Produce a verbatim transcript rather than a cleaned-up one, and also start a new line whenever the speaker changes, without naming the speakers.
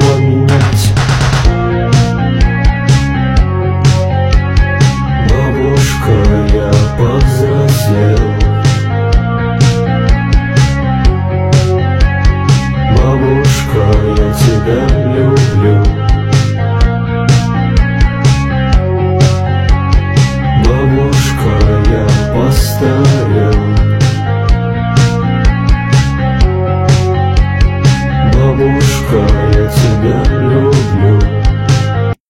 ничего менять. Бабушка, я повзрослел. Бабушка, я тебя люблю. Бабушка, я постарел. Бабушка, я тебя люблю.